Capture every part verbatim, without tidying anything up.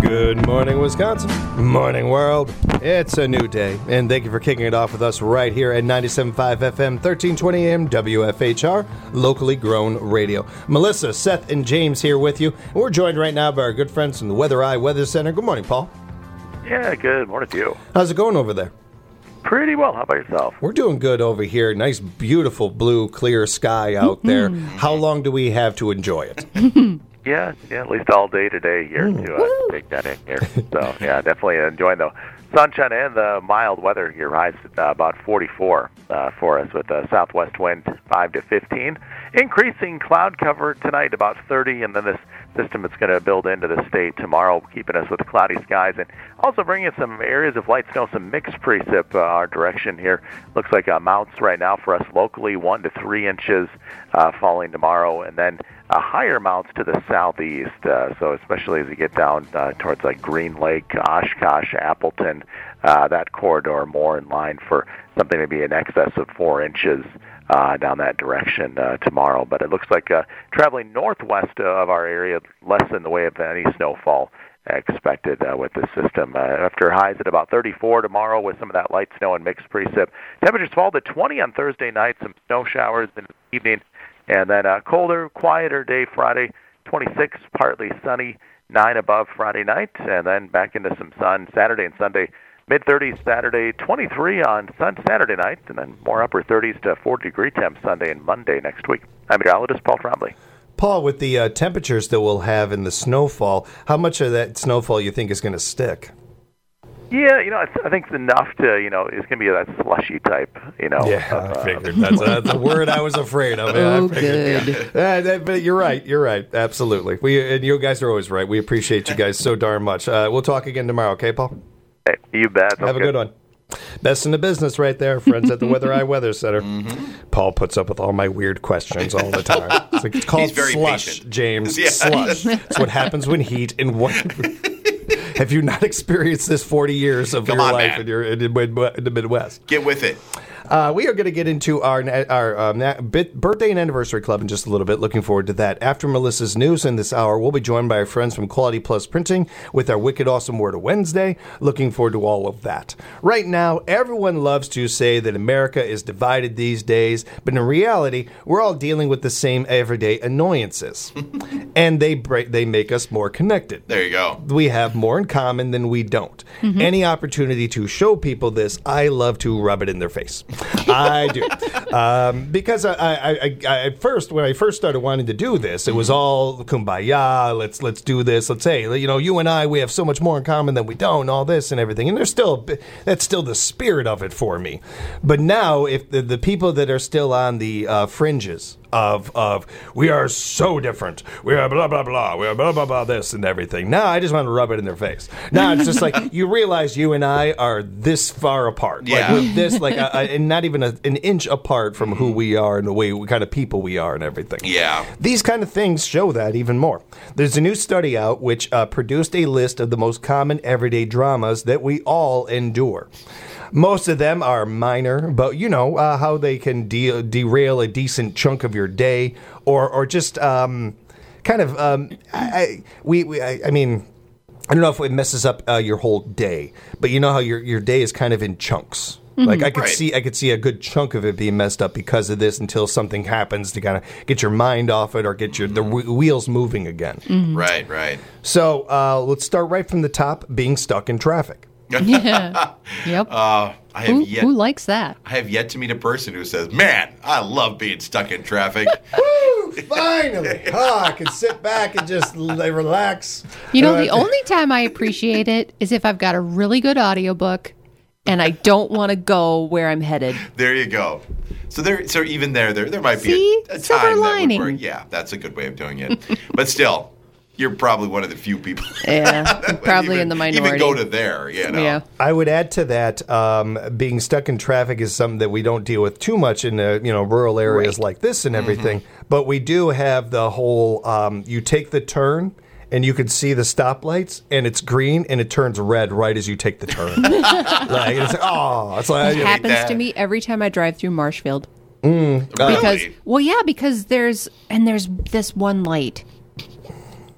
Good morning, Wisconsin. Morning, world. It's a new day, and thank you for kicking it off with us right here at ninety-seven point five F M, thirteen twenty A M, W F H R, locally grown radio. Melissa, Seth, and James here with you. And we're joined right now by our good friends from the Weather Eye Weather Center. Good morning, Paul. Yeah, good morning to you. How's it going over there? Pretty well. How about yourself? We're doing good over here. Nice, beautiful, blue, clear sky out there. How long do we have to enjoy it? Yeah, yeah, at least all day today here Mm. to uh, take that in here. So, yeah, definitely enjoying the sunshine and the mild weather here. Highs uh, about forty-four uh, for us with a southwest wind five to fifteen. Increasing cloud cover tonight about thirty, and then this system that's going to build into the state tomorrow, keeping us with cloudy skies and also bringing some areas of light snow, some mixed precip uh, our direction here. Looks like amounts right now for us locally, one to three inches uh, falling tomorrow, and then uh, higher amounts to the southeast. Uh, so especially as you get down uh, towards like Green Lake, Oshkosh, Appleton, uh, that corridor more in line for something maybe in excess of four inches. Uh, down that direction uh, tomorrow. But it looks like uh, traveling northwest of our area, less in the way of any snowfall expected uh, with this system. Uh, after highs at about thirty-four tomorrow with some of that light snow and mixed precip. Temperatures fall to twenty on Thursday night, some snow showers in the evening, and then a colder, quieter day Friday, twenty-six, partly sunny, nine above Friday night, and then back into some sun Saturday and Sunday. mid-thirties Saturday, twenty-three on sun Saturday night, and then more upper thirties to forty-degree temps Sunday and Monday next week. I'm meteorologist Paul Trombley. Paul, with the uh, temperatures that we'll have in the snowfall, how much of that snowfall you think is going to stick? Yeah, you know, I think it's enough to, you know, it's going to be that slushy type, you know. Yeah, uh, I figured. That's, uh, that's a word I was afraid of. Yeah, Oh, I figured. good. Uh, that- but you're right. You're right. Absolutely. We And you guys are always right. We appreciate you guys so darn much. Uh, we'll talk again tomorrow, okay, Paul? Hey, you bet. Have a good one. Best in the business right there, friends at the Weather Eye Weather Center. Mm-hmm. Paul puts up with all my weird questions all the time. It's, like, it's called He's very slush, patient. James. Yeah. Slush. It's what happens when heat and what... Have you not experienced this forty years of Come your on, life man. in, your, in, the, in the Midwest? Get with it. Uh, we are going to get into our our um, bit, birthday and anniversary club in just a little bit. Looking forward to that. After Melissa's news in this hour, we'll be joined by our friends from Quality Plus Printing with our Wicked Awesome Word of Wednesday. Looking forward to all of that. Right now, everyone loves to say that America is divided these days, but in reality, we're all dealing with the same everyday annoyances, and they break, they make us more connected. There you go. We have more in common than we don't. Mm-hmm. Any opportunity to show people this, I love to rub it in their face. I do. Um, because I, I, I, I, at first, when I first started wanting to do this, it was all kumbaya, let's let's do this, let's say, you know, you and I, we have so much more in common than we don't, all this and everything. And there's still, a bit, that's still the spirit of it for me. But now, if the, the people that are still on the uh, fringes, Of of we are so different. We are blah blah blah. We are blah blah blah this and everything. Now I just want to rub it in their face. Now it's just like you realize you and I are this far apart. Yeah. Like we're this like a, a, and not even a, an inch apart from who we are and the way what kind of people we are and everything. Yeah. These kind of things show that even more. There's a new study out which uh, produced a list of the most common everyday dramas that we all endure. Most of them are minor, but you know uh, how they can de- derail a decent chunk of your day, or or just um, kind of um, I, I we, we I, I mean I don't know if it messes up uh, your whole day, but you know how your your day is kind of in chunks. Mm-hmm. Like I could Right. see I could see a good chunk of it being messed up because of this until something happens to kind of get your mind off it or get your the w- wheels moving again. Mm-hmm. Right, right. So uh, let's start right from the top: being stuck in traffic. Yeah. Yep. Uh, I have who, yet. who likes that? I have yet to meet a person who says, "Man, I love being stuck in traffic." Woo! Finally, oh, I can sit back and just l- relax. You know, Uh, the only time I appreciate it is if I've got a really good audiobook and I don't want to go where I'm headed. There you go. So there, so even there, there, there might See? be a, a Silver time that would lining. work. Yeah, that's a good way of doing it. But still, you're probably one of the few people. Yeah, that would probably even, in the minority. Even go to there, you know. Yeah. I would add to that, um, being stuck in traffic is something that we don't deal with too much in the, you know, rural areas Right. like this and everything. But we do have the whole, um, you take the turn and you can see the stoplights and it's green and it turns red right as you take the turn. Like, it's like, oh, it's like, It you know, happens that. to me every time I drive through Marshfield. Really? Because, well, yeah, because there's, and there's this one light.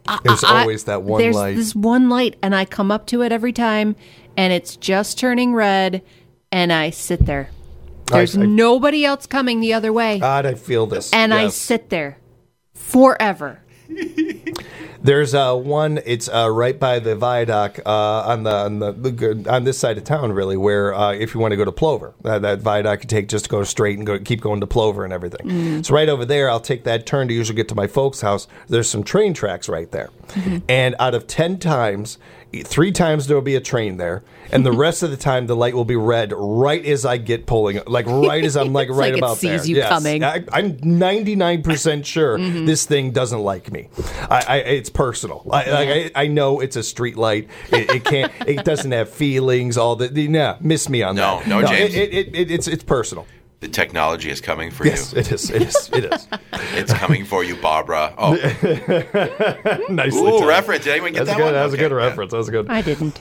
There's I- always that one there's light. this one light, and I come up to it every time, and it's just turning red, and I sit there. There's I- I- nobody else coming the other way, God, I feel this. and I Yes. sit there forever. There's uh, one. It's uh, right by the viaduct uh, on the on the, the on this side of town, really. Where uh, if you want to go to Plover, uh, that viaduct you take just to go straight and go keep going to Plover and everything. Mm. So right over there, I'll take that turn to usually get to my folks' house. There's some train tracks right there, Mm-hmm. and out of ten times, three times there will be a train there, and the rest of the time the light will be red right as I get pulling, like right as I'm like It's right like it about sees there. you Yes. coming. I, I'm ninety-nine percent sure Mm-hmm. this thing doesn't like me. I, I, it's personal. I, like, I, I know it's a street light. It, it can't. It doesn't have feelings. All that. Nah, miss me on No, that. no, James. It, it, it, it's it's personal. The technology is coming for Yes, you. it is. It is. It is. It's coming for you, Barbara. Oh, Nicely ooh, done. reference. Did anyone get That's that good. one? That was a Okay, good yeah. reference. That was good. I didn't.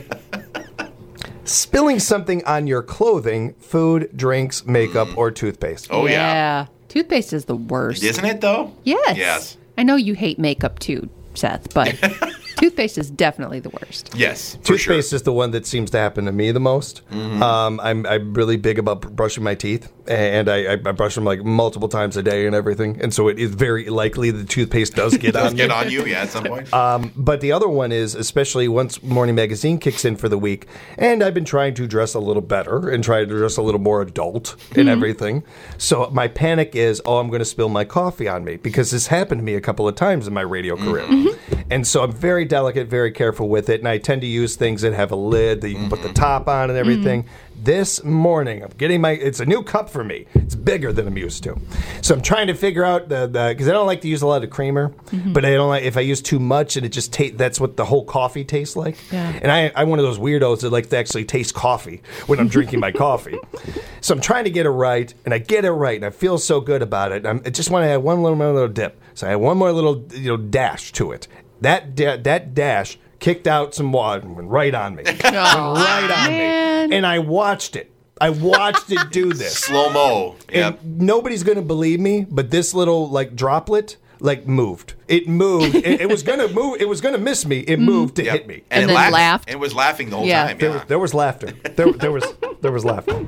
Spilling something on your clothing, food, drinks, makeup, or toothpaste. Oh, yeah. Toothpaste is the worst. Isn't it, though? Yes. Yes. I know you hate makeup too, Seth, but toothpaste is definitely the worst. Yes, for sure. Toothpaste is the one that seems to happen to me the most. Mm-hmm. Um, I'm I'm really big about br- brushing my teeth, and I, I brush them like multiple times a day and everything. And so it is very likely the toothpaste does get Does on get me. on you, yeah, at some point. Um, but the other one is, especially once Morning Magazine kicks in for the week, and I've been trying to dress a little better and try to dress a little more adult and everything. So my panic is, oh, I'm going to spill my coffee on me, because this happened to me a couple of times in my radio career. And so I'm very delicate, very careful with it, and I tend to use things that have a lid that you can put the top on and everything. This morning, I'm getting my, it's a new cup for me. It's bigger than I'm used to. So I'm trying to figure out the, the, because I don't like to use a lot of creamer, but I don't like, if I use too much and it just tastes, that's what the whole coffee tastes like. Yeah. And I, I'm one of those weirdos that likes to actually taste coffee when I'm drinking my coffee. So I'm trying to get it right, and I get it right, and I feel so good about it. I'm, I just want to add one little, little dip. So I add one more little, you know, dash to it. That, da- that dash kicked out some water and went right on me. Went right on man. me. And I watched it. I watched it do this. Slow mo. Yep. And nobody's going to believe me, but this little like droplet like moved. It moved. it, it was going to move. It was going to miss me. It moved to Yep. hit me. And And, it then laughed. laughed. It was laughing the whole Yeah. time. There, Yeah. was, there was laughter. There, there was there was laughter.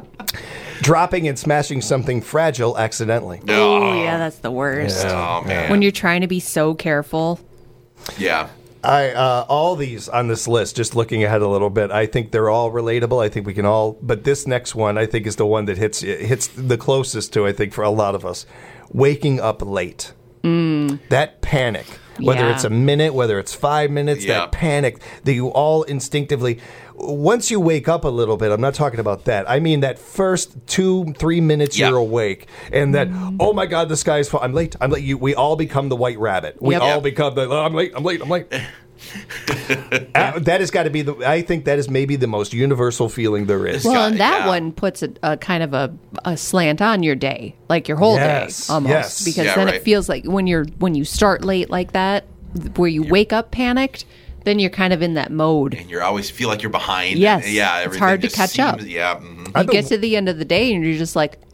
Dropping and smashing something fragile accidentally. Oh, yeah, that's the worst. Oh, man. When you're trying to be so careful. yeah. I uh, all these on this list, just looking ahead a little bit, I think they're all relatable. I think we can all, but this next one, I think, is the one that hits hits the closest to, I think, for a lot of us. Waking up late. That panic, whether Yeah. it's a minute, whether it's five minutes, Yeah. that panic that you all instinctively, once you wake up a little bit, I'm not talking about that. I mean that first two, three minutes Yeah. you're awake, and that, oh my God, the sky's full. I'm late. I'm late. You, we all become the white rabbit. We Yep. all Yep. become the, oh, I'm late. I'm late. I'm late. Uh, that has got to be the. I think that is maybe the most universal feeling there is. It's Well, got- and that yeah. one puts a, a kind of a, a slant on your day, like your whole Yes, day almost. yes. Because Yeah, then right. it feels like when you're when you start late like that, where you wake up panicked, then you're kind of in that mode. And you always feel like you're behind. Yes. And, yeah. It's Everything hard to just catch up. seems- Yeah. mhm. You I've been- get to the end of the day and you're just like,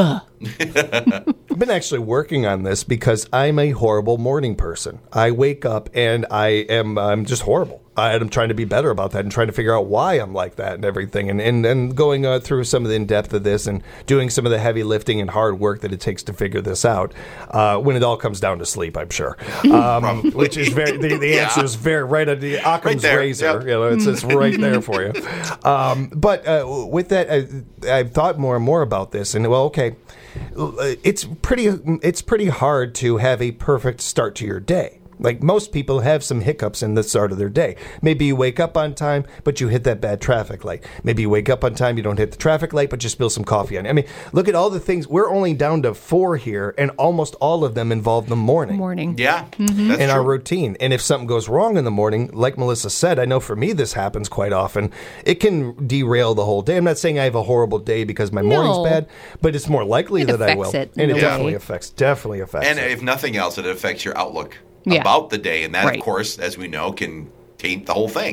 I've been actually working on this because I'm a horrible morning person. I wake up and I am I'm just horrible. I, I'm trying to be better about that and trying to figure out why I'm like that and everything. And and, and going uh, through some of the in depth of this and doing some of the heavy lifting and hard work that it takes to figure this out. Uh, when it all comes down to sleep, I'm sure, um, which is very the, the Yeah. answer is very right at the Occam's there. razor. Yep. You know, it's it's right there for you. Um, but uh, with that, I, I've thought more and more about this, and well, okay. It's pretty. It's pretty hard to have a perfect start to your day. Like most people have some hiccups in the start of their day. Maybe you wake up on time, but you hit that bad traffic light. Maybe you wake up on time, you don't hit the traffic light, but you spill some coffee on it. I mean, look at all the things. We're only down to four here, and almost all of them involve the morning. morning. Yeah. Mm-hmm. That's In true. our routine. And if something goes wrong in the morning, like Melissa said, I know for me this happens quite often. It can derail the whole day. I'm not saying I have a horrible day because my morning's No. bad, but it's more likely It that I affects will. it in and a it way. definitely affects definitely affects And it. if nothing else, it affects your outlook Yeah. about the day. And that, Right. of course, as we know, can taint the whole thing.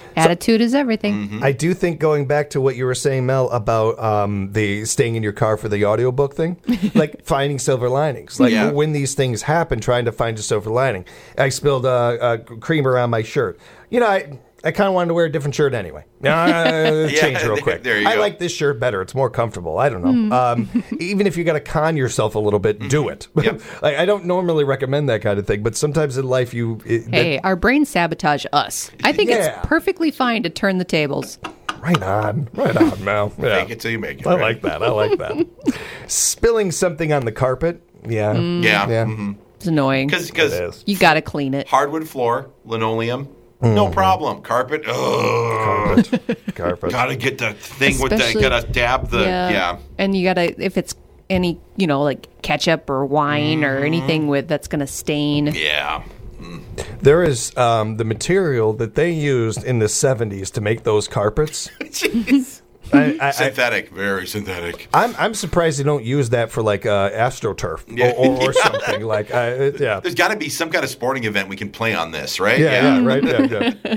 Attitude is everything. Mm-hmm. I do think going back to what you were saying, Mel, about um, the staying in your car for the audiobook thing, like finding silver linings. Like Yeah. when these things happen, trying to find a silver lining. I spilled uh, uh, cream around my shirt. You know, I... I kind of wanted to wear a different shirt anyway. Uh, change real quick. There you I go. like this shirt better. It's more comfortable. I don't know. Um, even if you got to con yourself a little bit, do it. Yep. like, I don't normally recommend that kind of thing, but sometimes in life you... It, Hey, our brains sabotage us. I think Yeah. it's perfectly fine to turn the tables. that- right on. Right on, Mel. Yeah. Fake it till you make it. I right? like that. I like that. Spilling something on the carpet. Yeah. Yeah. Yeah. Mm-hmm. It's annoying. Because It is. You got to clean it. hardwood floor, linoleum, Mm-hmm. no problem. Carpet, ugh. Carpet. Carpet. Gotta get the thing with the, Especially- gotta dab the, yeah. And you got to, if it's any, you know, like ketchup or wine or anything with that's going to stain. Yeah. There is um, the material that they used in the seventies to make those carpets. Jeez. I, I, I, Synthetic, very synthetic. I'm I'm surprised they don't use that for like uh, AstroTurf Yeah. or, or, or something like. Uh, it- yeah. There's got to be some kind of sporting event we can play on this, right? Yeah, yeah, right. Yeah, yeah.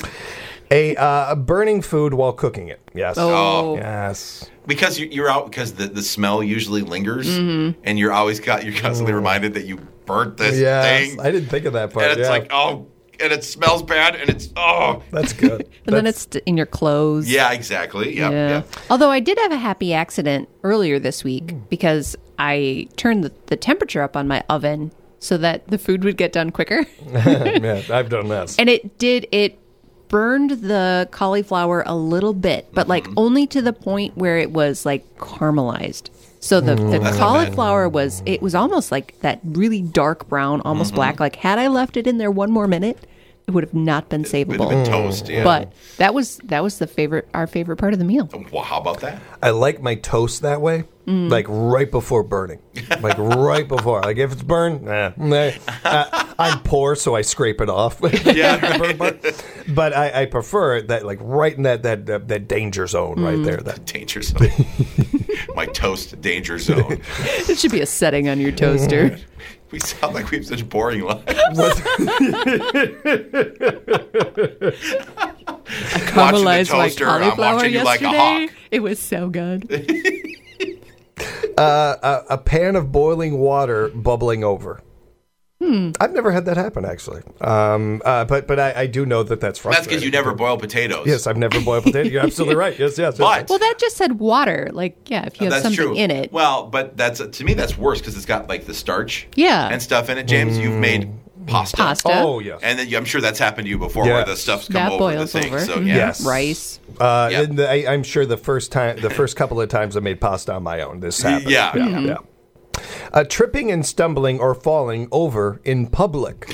A uh, burning food while cooking it. Yes. Oh. Yes. Because you, you're out because the, the smell usually lingers, Mm-hmm. and you're always got you're constantly reminded that you burnt this Yes. thing, I didn't think of that part. and it's yeah. like oh, and it smells bad, and it's oh, That's good. And then That's- it's in your clothes. yeah, exactly, yeah, yeah. Although I did have a happy accident earlier this week because I turned the, the temperature up on my oven so that the food would get done quicker. yeah, I've done this. And it did, it burned the cauliflower a little bit, but like only to the point where it was like caramelized. So the, the cauliflower was, it was almost like that really dark brown, almost black. Like had I left it in there one more minute, it would have not been Would have savable. been toast, yeah. But that was that was the favorite, our favorite part of the meal. Well, how about that? I like my toast that way, Mm. like right before burning, like right before. Like if it's burned, nah, nah. Uh, I'm poor, so I scrape it off. Yeah. Burn part. But I, I prefer that, like right in that that that, that danger zone right there. That Danger zone. My toast danger zone. It should be a setting on your toaster. We sound like we have such boring lives. Caramelized my toaster, I'm cauliflower watching you like yesterday. a hawk. It was so good. uh, a, a pan of boiling water bubbling over. Hmm. I've never had that happen actually, um, uh, but but I, I do know that that's frustrating. That's because you never boil potatoes. Yes, I've never boiled potato. You're absolutely right. Yes, yes. But- yes. Well, that just said water. Like, yeah, if you have That's something true. in it. Well, but that's to me that's worse because it's got like the starch, Yeah. and stuff in it. James, you've made pasta, Pasta. Oh yes. and then I'm sure that's happened to you before, where Yes. the stuff's come That over the boils thing. over. So Mhm. yeah, Yes. Rice. Uh, Yep. and the, I, I'm sure the first time, the first couple of times I made pasta on my own, this happened. Yeah. yeah. Mhm. yeah. Uh, tripping and stumbling or falling over in public.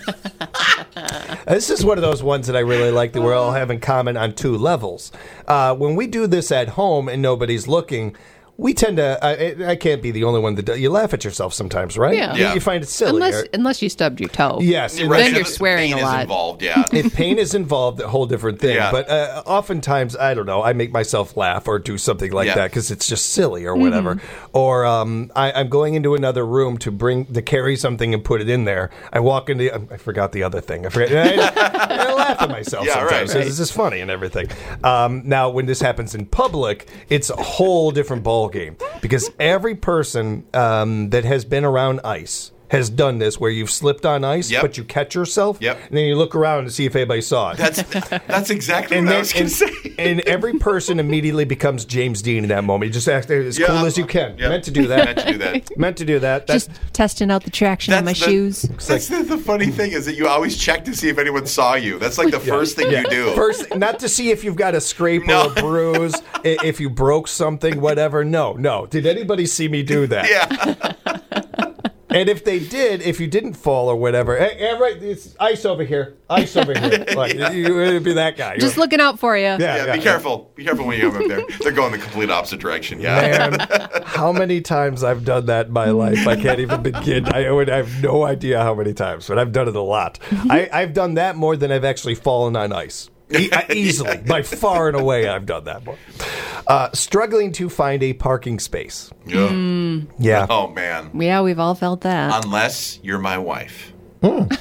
This is one of those ones that I really like that we all have in common on two levels. Uh, when we do this at home and nobody's looking, we tend to. I, I can't be the only one that does. You laugh at yourself sometimes, right? Yeah. You, Yeah. you find it silly. Unless or- unless you stubbed your toe. yes. Right, Then so you're the swearing pain a is lot. involved. Yeah, If pain is involved, a whole different thing. Yeah. But uh, oftentimes, I don't know, I make myself laugh or do something like Yeah. that because it's just silly or whatever. Or um, I, I'm going into another room to bring to carry something and put it in there. I walk into. I forgot the other thing. I forget. I, I laugh at myself Yeah, sometimes right, 'cause right. it's just funny and everything. Um, now, when this happens in public, it's a whole different ballgame because every person um, that has been around ice has done this where you've slipped on ice, Yep. but you catch yourself, Yep. and then you look around to see if anybody saw it. that's that's exactly And, what I then, was going and, to say. and every person immediately becomes James Dean in that moment. You just act as Yeah, cool as you can. yeah. Meant to do that. Meant to do that. Meant to do that. That's, Just testing out the traction on my That's the- shoes. That's the, the funny thing is that you always check to see if anyone saw you. That's like the first thing you do. First, not to see if you've got a scrape No. or a bruise, i- if you broke something, whatever. No, no. Did anybody see me do that? Yeah. And if they did, if you didn't fall or whatever, hey, hey, right, it's ice over here, ice over here. Like, you would be that guy. Just looking out for you. Yeah, Yeah, yeah, be careful. Be careful when you come up there. They're going the complete opposite direction. Yeah. Man, how many times I've done that in my life, I can't even begin. I, would, I have no idea how many times, but I've done it a lot. I, I've done that more than I've actually fallen on ice. E- easily, by far and away, I've done that more. Uh, struggling to find a parking space. Yeah. Yeah. Oh man. Yeah, we've all felt that. Unless you're my wife.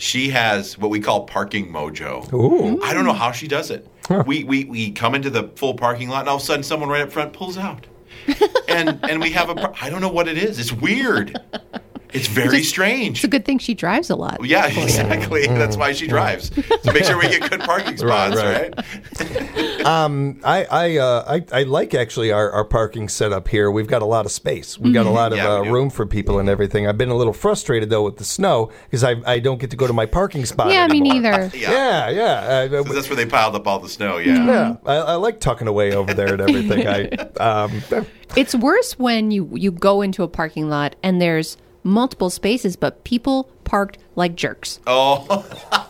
She has what we call parking mojo. Ooh. I don't know how she does it. We, we we come into the full parking lot, and all of a sudden, someone right up front pulls out, and and we have a. Par- I don't know what it is. It's weird. It's very It's strange. It's a good thing she drives a lot. Yeah, exactly. That's why she drives. To make sure we get good parking spots, Right, right? Um, I I, uh, I I like actually our, our parking setup here. We've got a lot of space. We've got a lot of Yeah, uh, we do. room for people and everything. I've been a little frustrated though with the snow because I I don't get to go to my parking spot. Yeah, me anymore. neither. Yeah, yeah. Uh, 'Cause that's where they piled up all the snow, yeah. yeah, I, I like tucking away over there and everything. I um, It's worse when you you go into a parking lot and there's multiple spaces, but people parked like jerks. Oh,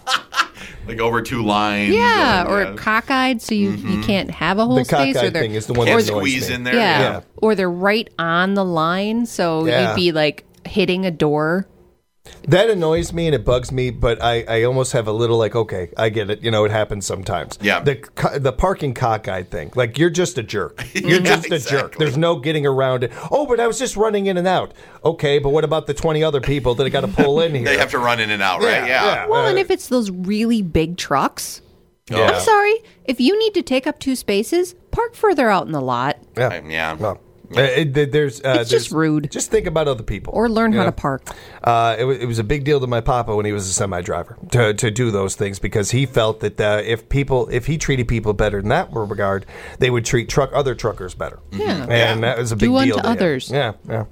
like over two lines. Yeah, and, or yeah. cockeyed, so you, you can't have a whole the space. Or cockeyed they're, thing is the one Can't that annoys squeeze me. in there. yeah. Yeah. Or they're right on the line, so Yeah. you'd be like hitting a door. That annoys me and it bugs me, but I, I almost have a little like, okay, I get it. You know, it happens sometimes. Yeah. The co- the parking cockeyed thing, like you're just a jerk. You're Yeah, just a jerk. exactly. There's no getting around it. Oh, but I was just running in and out. Okay, but what about the twenty other people that I got to pull in here? They have to run in and out, right? Yeah, yeah. Well, Uh, and if it's those really big trucks, Yeah. I'm sorry, if you need to take up two spaces, park further out in the lot. Yeah. Um, yeah. Well, uh, it- there's, uh, It's just there's- rude. Just think about other people. Or learn how Yeah. to park. Uh, it, was, it was a big deal to my papa when he was a semi driver to, to do those things because he felt that uh, if people if he treated people better in that regard, they would treat truck other truckers better. Yeah. And that was a big Do deal unto to him. others. Yeah, yeah.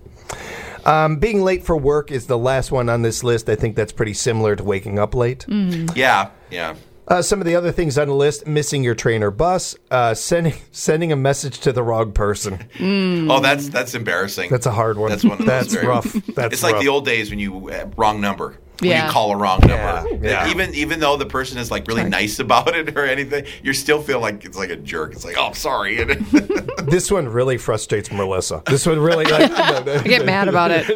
Um, being late for work is the last one on this list. I think that's pretty similar to waking up late. Yeah, yeah. Uh, some of the other things on the list: missing your train or bus, uh, sending sending a message to the wrong person. Oh, that's that's embarrassing. That's a hard one. That's one of those That's very- rough. That's it's like rough. the old days when you uh, wrong number. When Yeah. you call a wrong number. yeah. Even even though the person is like really Sorry. nice about it or anything, you still feel like it's like a jerk. It's like, oh, I'm sorry. This one really frustrates Melissa. This one really like I get mad about it.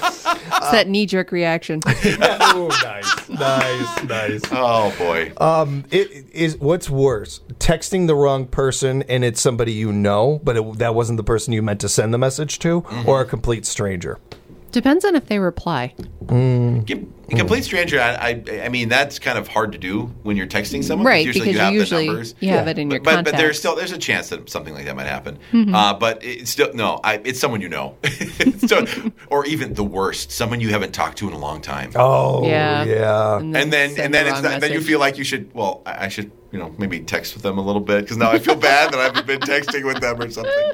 It's that knee jerk reaction. Oh, nice, nice, nice. oh boy. Um, it is what's worse: texting the wrong person and it's somebody you know, but it, that wasn't the person you meant to send the message to, or a complete stranger. Depends on if they reply. Com- Complete stranger. I, I I mean that's kind of hard to do when you're texting someone. Right, Usually because you have you usually the numbers. you have it in your But, but, but contacts. there's still there's a chance that something like that might happen. Uh, but it's still no. I, it's someone you know, It's so- or even the worst, someone you haven't talked to in a long time. Oh, Yeah. yeah. and then send and the then it's wrong not, then you message. feel like you should. Well, I, I should you know maybe text with them a little bit because now I feel bad that I've been texting with them or something.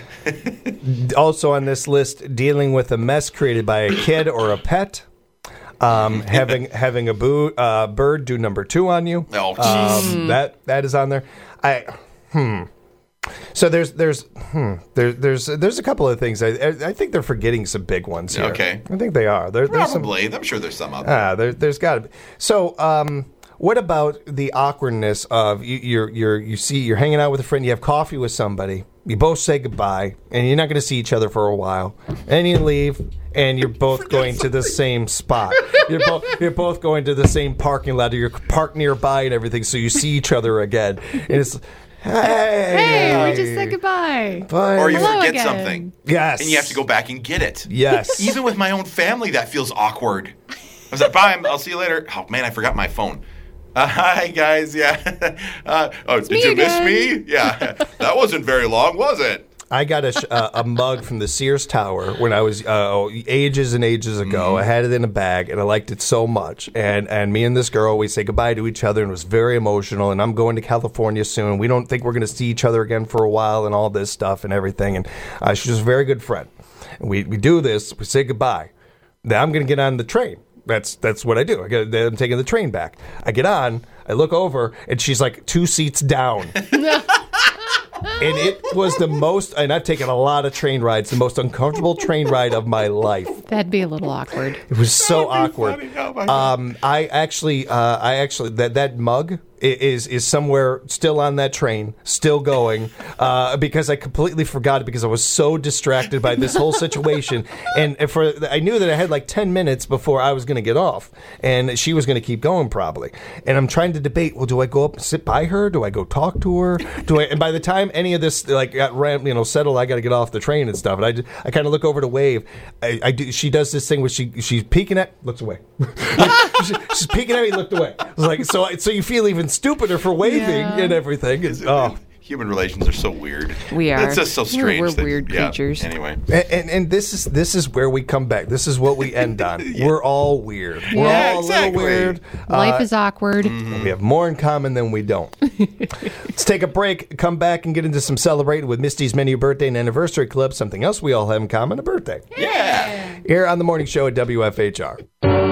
Also on this list, dealing with a mess created by a kid or a pet. Um, having having a boo, uh, bird do number two on you. Oh, jeez. Um, that that is on there. I hmm. So there's there's hmm, there, there's there's a couple of things. I I think they're forgetting some big ones here. Okay. I think they are. There, there's some. Probably. I'm sure there's some out there. Ah, there, there's got to be. So, um, what about the awkwardness of you, you're you're you see you're hanging out with a friend, you have coffee with somebody, you both say goodbye, and you're not going to see each other for a while, and you leave, and you're both going to the same spot. You're both you're both going to the same parking lot. Or you're parked nearby and everything, so you see each other again, and it's. Hey, Hey, we just said goodbye. Bye. Or you Hello forget again. something. Yes. And you have to go back and get it. Yes. Even with my own family, that feels awkward. I was like, bye, I'll see you later. Oh, man, I forgot my phone. Uh, hi, guys. Yeah. Uh, oh, did me you again. miss me? Yeah. That wasn't very long, was it? I got a, sh- uh, a mug from the Sears Tower when I was uh, ages and ages ago. I had it in a bag, and I liked it so much. And and me and this girl, we say goodbye to each other, and it was very emotional. And I'm going to California soon. We don't think we're going to see each other again for a while, and all this stuff and everything. And uh, she was a very good friend. And we we do this. We say goodbye. Then I'm going to get on the train. That's that's what I do. I get, I'm taking the train back. I get on. I look over, and she's like two seats down. And it was the most, and I've taken a lot of train rides, the most uncomfortable train ride of my life. That'd be a little awkward. It was so That would be awkward. funny. Oh, my God. Um, I actually, uh, I actually, that that mug is is somewhere still on that train, still going, uh, because I completely forgot it because I was so distracted by this whole situation. And for I knew that I had like ten minutes before I was going to get off, and she was going to keep going probably. And I'm trying to debate, well, do I go up and sit by her? Do I go talk to her? Do I? And by the time any of this like got ran, you know settled, I got to get off the train and stuff. And I, I kind of look over to wave. I, I do, she does this thing where she she's peeking at, looks away. she, she's peeking at me, looked away. I was like, so so you feel even stupider for waving yeah. and everything. It's, oh. Human relations are so weird. We are. It's just so strange. We're, we're that, weird yeah, creatures. Anyway, and, and and this is this is where we come back. This is what we end on. yeah. We're all weird. We're yeah, all exactly. a little weird. Life uh, is awkward. Mm-hmm. We have more in common than we don't. Let's take a break. Come back and get into some celebrating with Misty's Menu Birthday and Anniversary Club. Something else we all have in common: a birthday. Yeah. Here on the morning show at W F H R.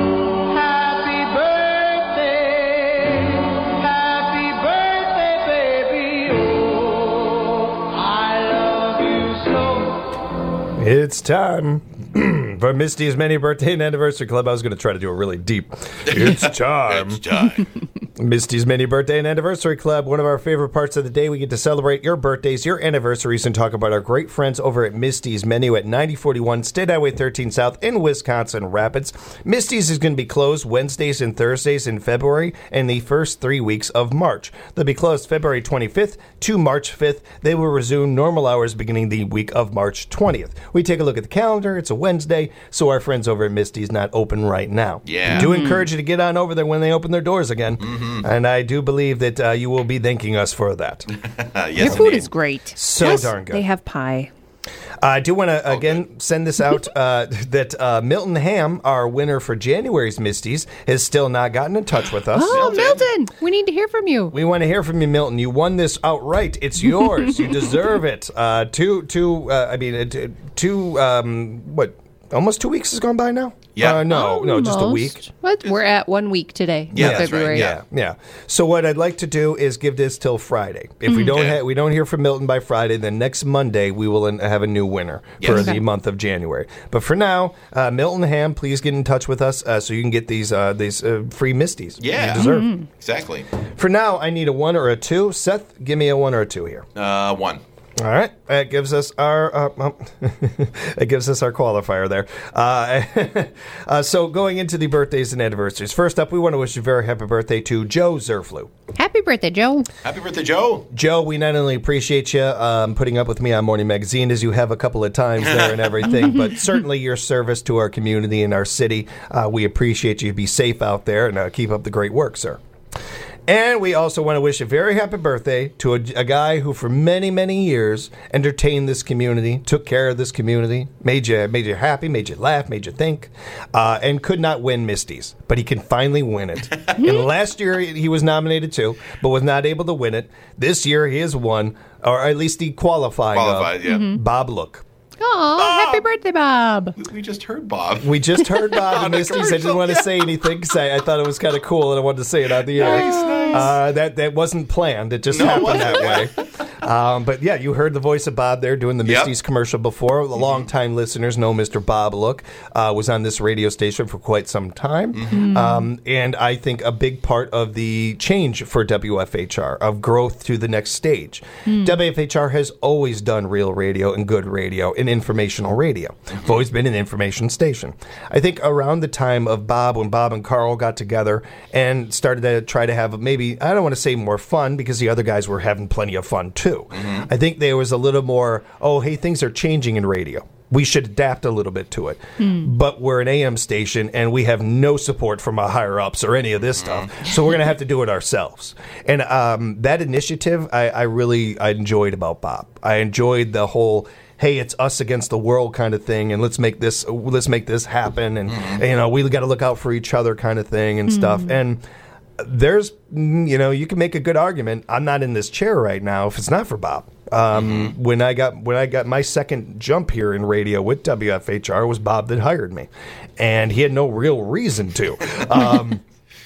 It's time for Misty's Many Birthday and Anniversary Club. I was going to try to do a really deep. It's time. It's time. Misty's Many Birthday and Anniversary Club. One of our favorite parts of the day. We get to celebrate your birthdays, your anniversaries, and talk about our great friends over at Misty's Menu at ninety forty-one State Highway thirteen South in Wisconsin Rapids. Misty's is going to be closed Wednesdays and Thursdays in February and the first three weeks of March. They'll be closed February twenty-fifth to March fifth. They will resume normal hours beginning the week of March twentieth. We take a look at the calendar. It's a Wednesday, so our friends over at Misty's not open right now. Yeah. We do encourage you to get on over there when they open their doors again. Mm-hmm. And I do believe that uh, you will be thanking us for that. yes, Their food indeed. is great. So Plus, darn good. They have pie. I do want to, Oh, again, good. send this out uh, that uh, Milton Ham, our winner for January's Misty's, has still not gotten in touch with us. Oh, Milton. Milton, we need to hear from you. We want to hear from you, Milton. You won this outright. It's yours. You deserve it. Uh, two, two, uh, I mean, uh, t- two, um, what, almost two weeks has gone by now? Yeah. Uh, no, no, just a Almost. week. What? We're at one week today. Yeah, in that's right. February. Yeah, yeah. So what I'd like to do is give this till Friday. If we don't Okay. ha- we don't hear from Milton by Friday, then next Monday we will in- have a new winner for Yes. the Okay. month of January. But for now, uh, Milton Ham, please get in touch with us uh, so you can get these uh, these uh, free Misties. Yeah. You deserve. Exactly. For now, I need a one or a two. Seth, give me a one or a two here. Uh, one. All right, that gives us our uh, um, it gives us our qualifier there. Uh, uh, so going into the birthdays and anniversaries. First up, we want to wish a very happy birthday to Joe Zerflu. Happy birthday, Joe. Happy birthday, Joe. Joe, we not only appreciate you um, putting up with me on Morning Magazine as you have a couple of times there and everything, but certainly your service to our community and our city. Uh, we appreciate you. Be safe out there and uh, keep up the great work, sir. And we also want to wish a very happy birthday to a, a guy who for many, many years entertained this community, took care of this community, made you made you happy, made you laugh, made you think, uh, and could not win Misty's. But he can finally win it. And last year he was nominated too, but was not able to win it. This year he has won, or at least he qualified. Qualified, yeah. Mm-hmm. Bob Look. Oh, happy birthday, Bob. We just heard Bob. We just heard Bob and the Misty's. I didn't commercial, want to say anything because I, I thought it was kind of cool and I wanted to say it on the air. Nice, nice. Uh, that that wasn't planned. It just No, it happened wasn't. that way. Um, but yeah, you heard the voice of Bob there doing the Yep. Misty's commercial before. The longtime listeners know Mister Bob Look uh, was on this radio station for quite some time. Mm-hmm. Um, and I think a big part of the change for W F H R, of growth to the next stage. W F H R has always done real radio and good radio and informational radio. It's always been an information station. I think around the time of Bob, when Bob and Carl got together and started to try to have maybe, I don't want to say more fun because the other guys were having plenty of fun too. I think there was a little more, oh, hey, things are changing in radio. We should adapt a little bit to it. But we're an A M station, and we have no support from our higher-ups or any of this stuff. So we're going to have to do it ourselves. And um, that initiative, I, I really I enjoyed about Bob. I enjoyed the whole, hey, it's us against the world kind of thing, and let's make this let's make this happen. And, and you know, we got to look out for each other kind of thing and stuff. And there's, you know, you can make a good argument. I'm not in this chair right now if it's not for Bob. Um, mm-hmm. When I got when I got my second jump here in radio with W F H R, it was Bob that hired me, and he had no real reason to. Um,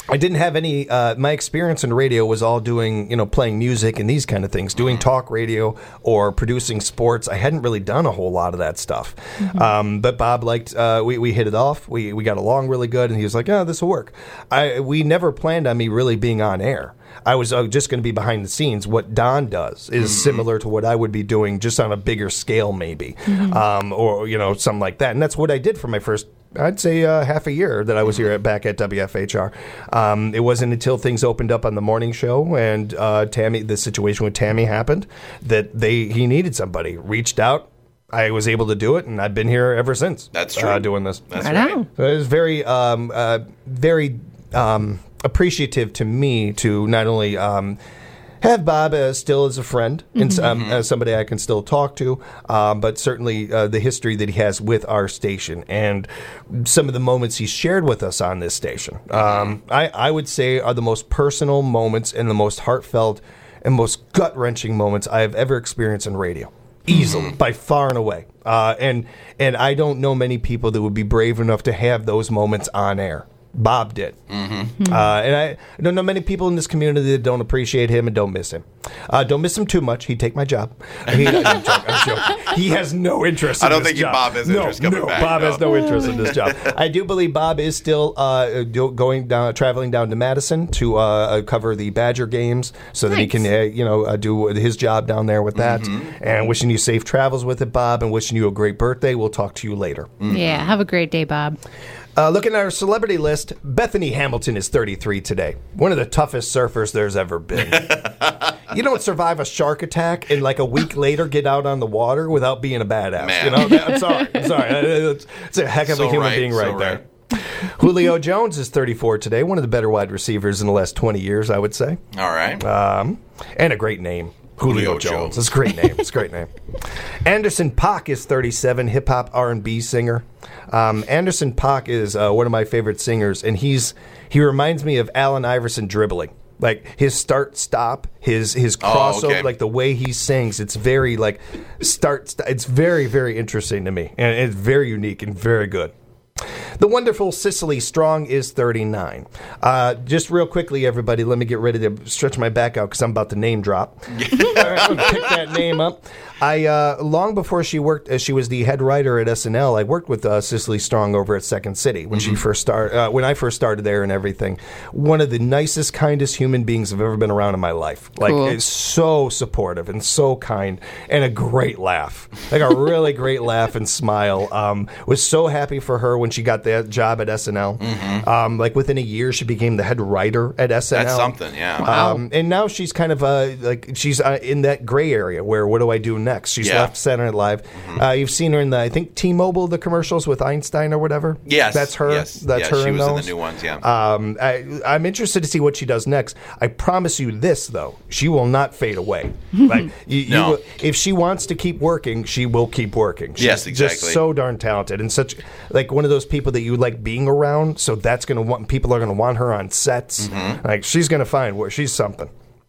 I didn't have any, uh, my experience in radio was all doing, you know, playing music and these kind of things, doing talk radio or producing sports. I hadn't really done a whole lot of that stuff. Mm-hmm. Um, but Bob liked, uh, we, we hit it off. We, we got along really good, and he was like, oh, this will work. I, we never planned on me really being on air. I was uh, just going to be behind the scenes. What Don does is mm-hmm. similar to what I would be doing, just on a bigger scale, maybe, mm-hmm. um, or, you know, something like that. And that's what I did for my first, I'd say, uh, half a year that I was here at, back at W F H R. Um, it wasn't until things opened up on the morning show and uh, Tammy, the situation with Tammy happened, that they he needed somebody. Reached out. I was able to do it, and I've been here ever since. That's true. Uh, doing this. That's I right. know. So it was very, um, uh, very um, appreciative to me to not only um, have Bob uh, still as a friend and mm-hmm. um, as somebody I can still talk to, um, but certainly uh, the history that he has with our station and some of the moments he shared with us on this station, um, I, I would say are the most personal moments and the most heartfelt and most gut-wrenching moments I have ever experienced in radio. Easily, mm-hmm. by far and away. Uh, and and I don't know many people that would be brave enough to have those moments on air. Bob did. Mm-hmm. Uh, and I don't know many people in this community that don't appreciate him and don't miss him. Uh, don't miss him too much. He'd take my job. He, I'm joking, I'm joking. He has no interest in I don't this think job. Bob has no, interest coming no, back. Bob no. has no interest in this job. I do believe Bob is still uh, do, going down, traveling down to Madison to uh, cover the Badger games so that nice. he can, uh, you know, uh, do his job down there with that. Mm-hmm. And wishing you safe travels with it, Bob, and wishing you a great birthday. We'll talk to you later. Mm-hmm. Yeah, have a great day, Bob. Uh, looking at our celebrity list, Bethany Hamilton is thirty-three today. One of the toughest surfers there's ever been. You don't survive a shark attack and like a week later get out on the water without being a badass. Man. You know, that, I'm sorry. I'm sorry. It's, it's a heck of So a human right, being right so there. right. Julio Jones is thirty-four today. One of the better wide receivers in the last twenty years, I would say. All right. Um, and a great name. Julio, Julio Jones. Jones. It's a great name. It's a great name. Anderson .Paak is thirty-seven, hip-hop R and B singer. Um, Anderson .Paak is uh, one of my favorite singers, and he's he reminds me of Allen Iverson dribbling. Like his start stop, his his crossover, Oh, okay. like the way he sings, it's very like start. St- it's very very interesting to me, and it's very unique and very good. The wonderful Cicely Strong is thirty-nine. Uh, just real quickly, everybody, let me get ready to stretch my back out because I'm about to name drop. All right, I'm going to pick that name up. I uh, long before she worked, uh, she was the head writer at S N L. I worked with uh, Cicely Strong over at Second City when mm-hmm. she first started. Uh, when I first started there and everything. One of the nicest, kindest human beings I've ever been around in my life. Like, cool. It's so supportive and so kind, and a great laugh, like a really great laugh and smile. Um, was so happy for her when she got that job at S N L. Mm-hmm. Um, like within a year, she became the head writer at S N L. That's something, yeah. Wow. Um, and now she's kind of uh, like she's uh, in that gray area where what do I do next? She's Yeah. left Saturday Night Live. Mm-hmm. Uh, you've seen her in the I think T-Mobile the commercials with Einstein or whatever. Yes, that's her. Yes, That's yeah, her. She in was those. in the new ones. Yeah. Um, I, I'm interested to see what she does next. I promise you this though, she will not fade away. Like you, you No. will, if she wants to keep working, she will keep working. She's Yes, exactly. Just so darn talented and such like one of those people that you like being around. So that's gonna want people are gonna want her on sets. Mm-hmm. Like she's gonna find where she's something.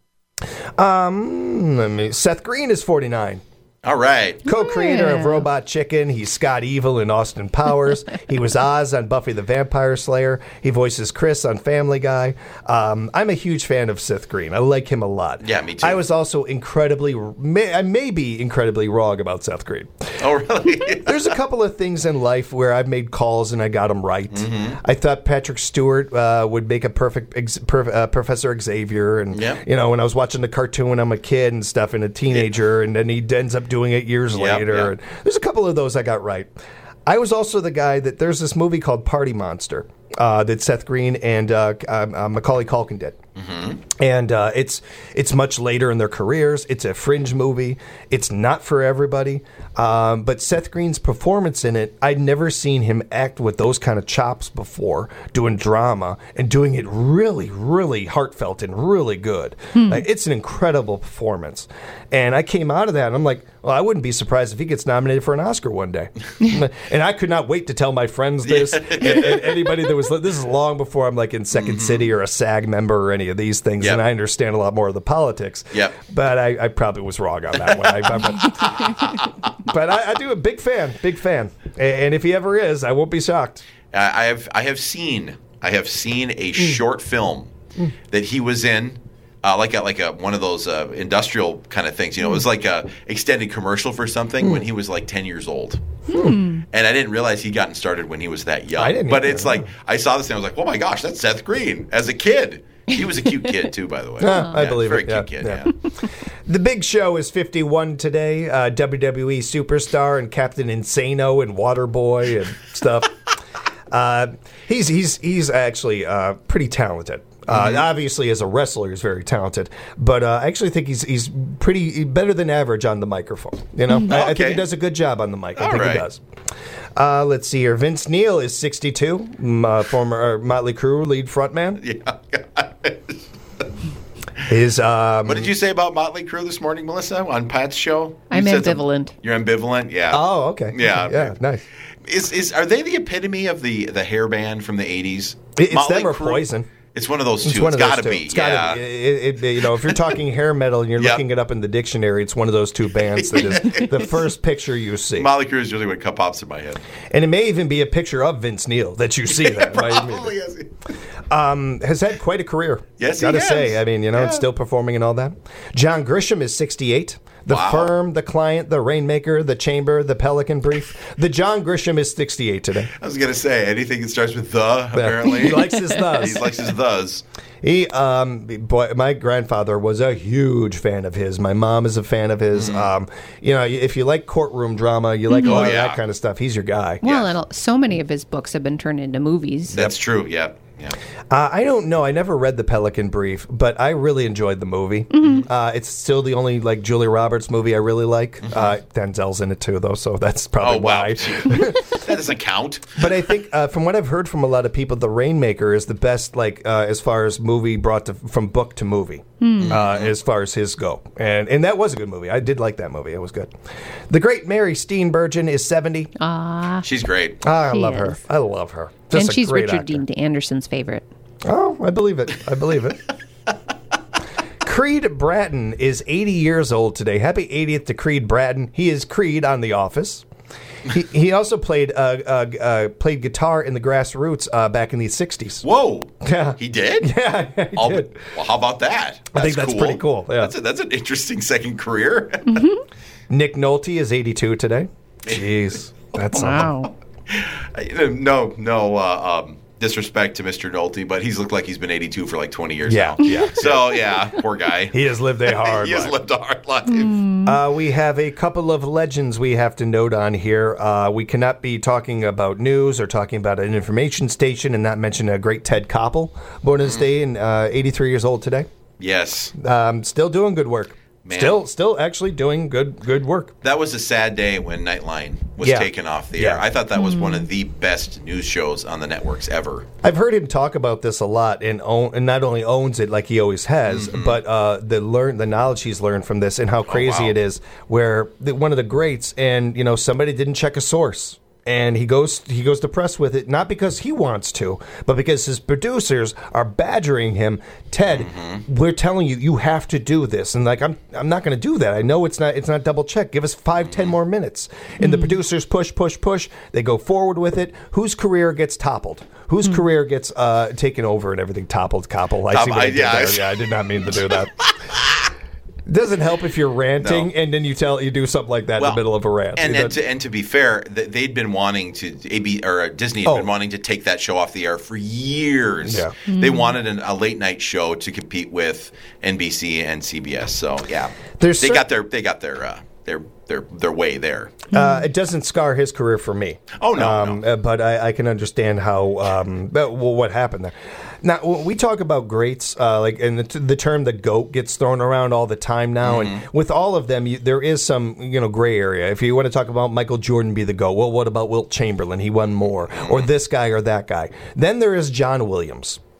Um, let me. Seth Green is forty-nine. All right. Co-creator of Yeah. Robot Chicken. He's Scott Evil in Austin Powers. He was Oz on Buffy the Vampire Slayer. He voices Chris on Family Guy. Um, I'm a huge fan of Seth Green. I like him a lot. Yeah, me too. I was also incredibly, may, I may be incredibly wrong about Seth Green. Oh, really? There's a couple of things in life where I've made calls and I got them right. Mm-hmm. I thought Patrick Stewart uh, would make a perfect ex- per, uh, Professor Xavier, and Yep. you know, when I was watching the cartoon when I'm a kid and stuff, and a teenager, and then he ends up doing it years Yep, later. yep. And there's a couple of those I got right. I was also the guy that there's this movie called Party Monster uh, that Seth Green and uh, uh, Macaulay Culkin did. Mm-hmm. And uh, it's it's much later in their careers. It's a fringe movie. It's not for everybody. Um, but Seth Green's performance in it, I'd never seen him act with those kind of chops before, doing drama and doing it really, really heartfelt and really good. Hmm. Like, it's an incredible performance. And I came out of that and I'm like, well, I wouldn't be surprised if he gets nominated for an Oscar one day. And I could not wait to tell my friends this. and, and anybody that was, this is long before I'm like in Second Mm-hmm. City or a SAG member or any of these things. Yep. And I understand a lot more of the politics. Yep. But I, I probably was wrong on that one. I, I, but I, I do a big fan, big fan. And if he ever is, I won't be shocked. Uh, I have I have seen I have seen a short film that he was in. Uh, like a, like a one of those uh, industrial kind of things, you know. It was like a extended commercial for something when he was like ten years old, Hmm. and I didn't realize he'd gotten started when he was that young. I didn't but either, it's like I saw this and I was like, oh my gosh, that's Seth Green as a kid. He was a cute kid too, by the way. Yeah, I Yeah, believe very it. Yeah, cute kid. yeah. Yeah. The Big Show is fifty-one today. Uh, W W E superstar and Captain Insano and Waterboy and stuff. uh, he's he's he's actually uh, pretty talented. Uh, Mm-hmm. Obviously, as a wrestler, he's very talented. But uh, I actually think he's he's pretty better than average on the microphone. You know, I, I think Okay. he does a good job on the mic. I All think right. he does. Uh, let's see here. Vince Neil is sixty-two, mm, uh, former uh, Motley Crue lead frontman. Yeah. His um, What did you say about Motley Crue this morning, Melissa, on Pat's show? You I'm said some- ambivalent. You're ambivalent, yeah. Oh, okay. Yeah. yeah, nice. Is is are they the epitome of the the hair band from the eighties? It- it's them or Poison. It's one of those two. It's one of got those to two. be. It's gotta yeah. be. It, it, you know, if you're talking hair metal and you're Yep. looking it up in the dictionary, it's one of those two bands that is the first picture you see. Motley Crue is usually what pops in my head. And it may even be a picture of Vince Neil that you see there. Right? Probably, yes. Um, has had quite a career. Yes, he Gotta has. say. I mean, you know, Yeah. it's still performing and all that. John Grisham is sixty-eight. The Wow. Firm, The Client, The Rainmaker, The Chamber, The Pelican Brief. The John Grisham is sixty-eight today. I was gonna say anything that starts with the. Apparently, He likes his thus. He likes his thes. He, um, boy, my grandfather was a huge fan of his. My mom is a fan of his. Um, you know, if you like courtroom drama, you like a lot Oh, of yeah. that kind of stuff. He's your guy. Well, Yes. and so many of his books have been turned into movies. That's true. Yeah. Yeah. Uh, I don't know. I never read The Pelican Brief, but I really enjoyed the movie. Uh, it's still the only like Julia Roberts movie I really like. Uh, Denzel's in it too, though, so that's probably Oh wow. why. that doesn't count. But I think, uh, from what I've heard from a lot of people, The Rainmaker is the best, like uh, as far as movie brought to, from book to movie, uh, as far as his go, and and that was a good movie. I did like that movie. It was good. The great Mary Steenburgen is seventy. Ah, She's great. I she love her. is. I love her. Just and a she's great Richard actor. Dean Anderson's favorite. Oh, I believe it. I believe it. Creed Bratton is eighty years old today. Happy eightieth to Creed Bratton. He is Creed on The Office. He, he also played uh, uh, uh, played guitar in the Grassroots uh, back in the sixties. Whoa. Yeah. He did. Yeah, he I'll- did. Well, how about that? I think that's pretty cool, yeah. That's, a, that's an interesting second career. Nick Nolte is eighty-two today. Jeez, that's Wow. no, no uh, um, disrespect to Mister Nolte, but he's looked like he's been eighty-two for like twenty years Yeah, now. yeah. So yeah, poor guy. He has lived a hard he has life. lived a hard life. Uh, we have a couple of legends we have to note on here. Uh, we cannot be talking about news or talking about an information station and not mention a great Ted Koppel, born in this day and uh, eighty-three years old today. Yes, Um, still doing good work. Man. Still, still actually doing good, good work. that was a sad day when Nightline was Yeah. taken off the Yeah. air. I thought that was one of the best news shows on the networks ever. I've heard him talk about this a lot, and own, and not only owns it like he always has, but uh, the learn the knowledge he's learned from this and how crazy wow. it is. Where the, one of the greats, and you know, somebody didn't check a source. And he goes he goes to press with it, not because he wants to, but because his producers are badgering him. Ted, we're telling you, you have to do this. And like, I'm I'm not going to do that. I know it's not it's not double check. Give us five, ten more minutes. And the producers push, push, push. They go forward with it. Whose career gets toppled? Whose career gets uh, taken over and everything toppled? Copple. I Top- see what I, I- did yeah, I there. see. Yeah, I did not mean to do that. Doesn't help if you're ranting No. and then you tell you do something like that in the middle of a rant. And, It and, doesn't- to, and to be fair, th- they'd been wanting to A B or uh, Disney had Oh. been wanting to take that show off the air for years. Yeah. They wanted an, a late night show to compete with N B C and C B S. So yeah, There's they cer- got their they got their uh, their their their way there. Uh, it doesn't scar his career for me. Oh, no, um, no. uh, but I, I can understand how um, but, well, what happened there. Now when we talk about greats, uh, like and the, the term "the GOAT" gets thrown around all the time now, Mm-hmm. and with all of them, you, there is some you know gray area. If you want to talk about Michael Jordan be the GOAT, well, what about Wilt Chamberlain? He won more, Mm-hmm. or this guy or that guy. Then there is John Williams.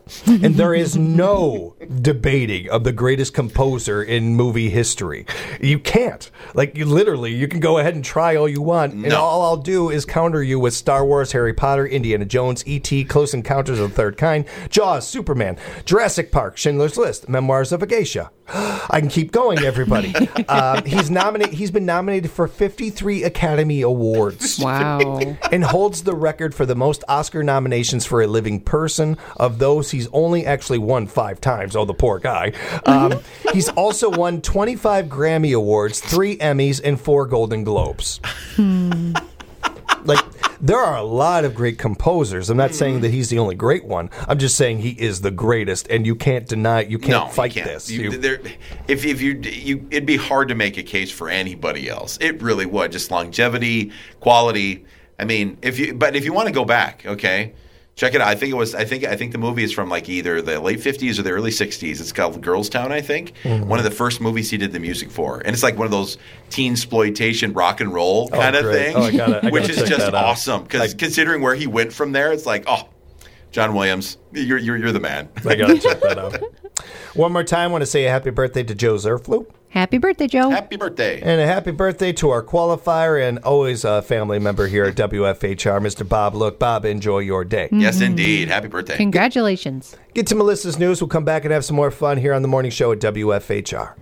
And there is no debating of the greatest composer in movie history. You can't. Like, you literally, you can go ahead and try all you want, and No. all I'll do is counter you with Star Wars, Harry Potter, Indiana Jones, E T, Close Encounters of the Third Kind, Jaws, Superman, Jurassic Park, Schindler's List, Memoirs of a Geisha. I can keep going, everybody. uh, he's nominated. He's been nominated for fifty-three Academy Awards. Wow. And holds the record for the most Oscar nominations for a living person. Of those, he's only actually won five times. Oh, the poor guy. Um, he's also won twenty-five Grammy Awards, three Emmys, and four Golden Globes. Like, there are a lot of great composers. I'm not saying that he's the only great one. I'm just saying he is the greatest, and you can't deny it. You can't No, fight you can't. this. You, You- there, if if you, you, it'd be hard to make a case for anybody else. It really would. Just longevity, quality. I mean, if you, but if you want to go back, okay, check it out. I think it was. I think. I think the movie is from like either the late fifties or the early sixties. It's called Girls Town. I think Mm-hmm. one of the first movies he did the music for, and it's like one of those teen exploitation rock and roll kind of great. things, Oh, I gotta- I gotta which is check just that out. awesome. Because I- considering where he went from there, it's like, oh, John Williams, you're you're, you're the man. I gotta check that out. One more time, I want to say a happy birthday to Joe Zerflu. Happy birthday, Joe. Happy birthday. And a happy birthday to our qualifier and always a family member here at W F H R, Mister Bob. Look, Bob, enjoy your day. Yes, indeed. Happy birthday. Congratulations. Get to Melissa's news. We'll come back and have some more fun here on the morning show at W F H R.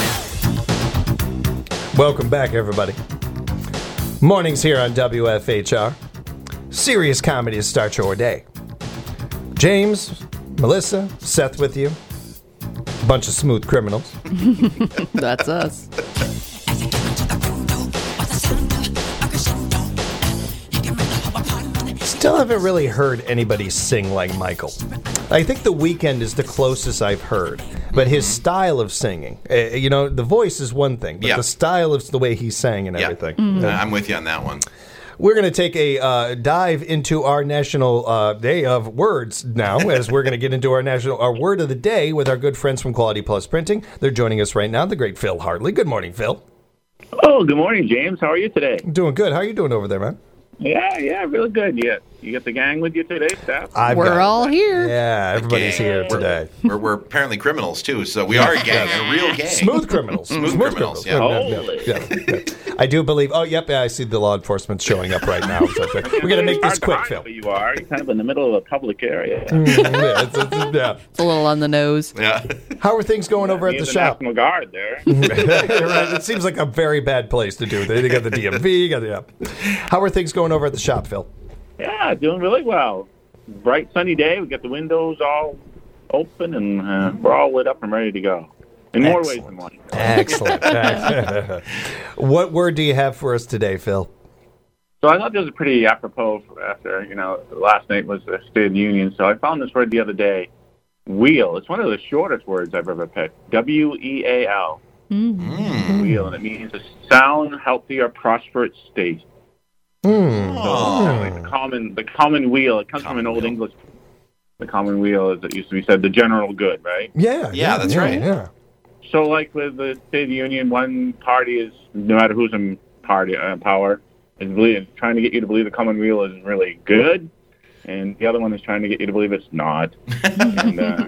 Welcome back, everybody. Mornings here on W F H R. Serious comedy to start your day. James, Melissa, Seth with you. Bunch of smooth criminals. That's us. Still haven't really heard anybody sing like Michael. I think The Weeknd is the closest I've heard, but his style of singing, uh, you know, the voice is one thing, but Yeah. the style of the way he sang and Yeah. everything. Uh, I'm with you on that one. We're going to take a uh, dive into our national uh, day of words now, as we're going to get into our national our word of the day with our good friends from Quality Plus Printing. They're joining us right now, the great Phil Hartley. Good morning, Phil. Oh, good morning, James. How are you today? Doing good. How are you doing over there, man? Yeah, yeah, really good. Yeah, you got the gang with you today, Steph? I've We're got- all here. Yeah, everybody's Gang. here today. We're, we're apparently criminals too, so we are a gang, a real gang. Smooth criminals. Smooth criminals, yeah. Holy. yeah, yeah. I do believe. Oh, yep. Yeah, I see the law enforcement showing up right now. So we got to make this Hard to quick, hide Phil. where you are. You're kind of in the middle of a public area. yeah, it's, it's, yeah. It's a little on the nose. Yeah. How are things going over at Near the the shop? National Guard there. Right, it seems like a very bad place to do it. They got the D M V. Got the, yeah. How are things going over at the shop, Phil? Yeah, doing really well. Bright sunny day. We got the windows all open, and uh, we're all lit up and ready to go. In more ways than one. Excellent. What word do you have for us today, Phil? So I thought this was pretty apropos for after, you know, last night was the State of the Union. So I found this word the other day, wheel. It's one of the shortest words I've ever picked. W E A L. Mm. Wheel, and it means a sound, healthy, or prosperous state. So Oh. like the common, the common wheel. It comes Common from an old wheel. English. The common wheel, as it used to be said, the general good, right? Yeah. Yeah, that's yeah, right. Yeah. So, like with the State of the Union, one party is, no matter who's in party uh, power, is believe, trying to get you to believe the common wheel is really good, and the other one is trying to get you to believe it's not. and, uh,